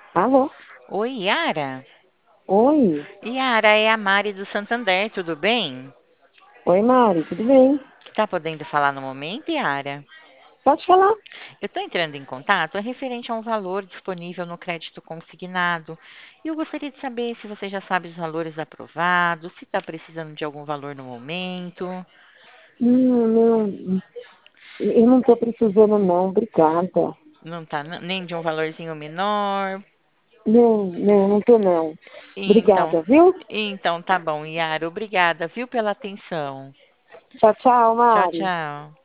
Alô? Oi, Yara. Oi? Yara, é a Mari do Santander, tudo bem? Oi, Mari, tudo bem? Tá podendo falar no momento, Yara? Pode falar? Eu estou entrando em contato referente a um valor disponível no crédito consignado. E eu gostaria de saber se você já sabe os valores aprovados, se está precisando de algum valor no momento. Não, eu não tô precisando não, obrigada. Não tá nem de um valorzinho menor. Não tô não. Então, Obrigada, viu? então tá bom, Yara. Obrigada, viu, pela atenção. Tchau, tchau, Tchau, Mari. tchau.